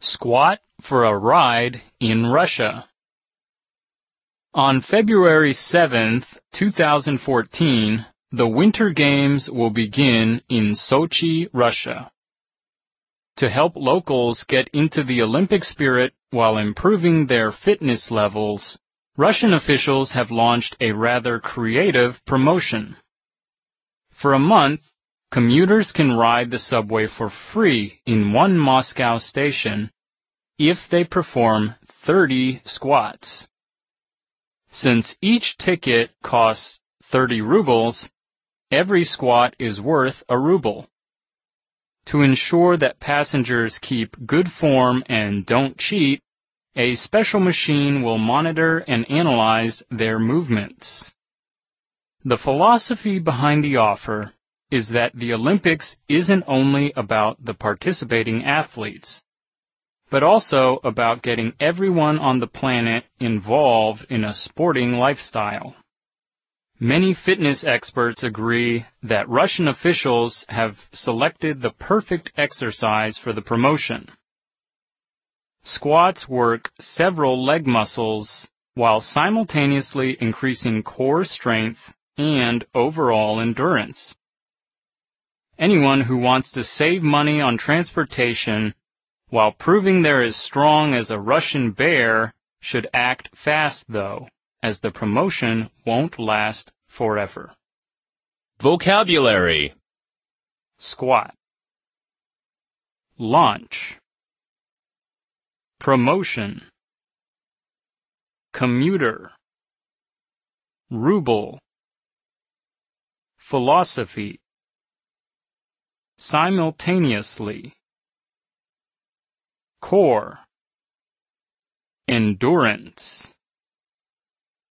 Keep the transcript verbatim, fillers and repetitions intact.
Squat for a ride in Russia. On February seventh, two thousand fourteen, the Winter Games will begin in Sochi, Russia. To help locals get into the Olympic spirit while improving their fitness levels, Russian officials have launched a rather creative promotion. For a month, commuters can ride the subway for free in one Moscow station if they perform thirty squats. Since each ticket costs thirty rubles, every squat is worth a ruble. To ensure that passengers keep good form and don't cheat, a special machine will monitor and analyze their movements. The philosophy behind the offer is that the Olympics isn't only about the participating athletes, but also about getting everyone on the planet involved in a sporting lifestyle. Many fitness experts agree that Russian officials have selected the perfect exercise for the promotion. Squats work several leg muscles while simultaneously increasing core strength and overall endurance. Anyone who wants to save money on transportation while proving they're as strong as a Russian bear should act fast, though, as the promotion won't last forever. Vocabulary: Squat, launch, promotion, commuter, ruble, philosophy, simultaneously, core, endurance.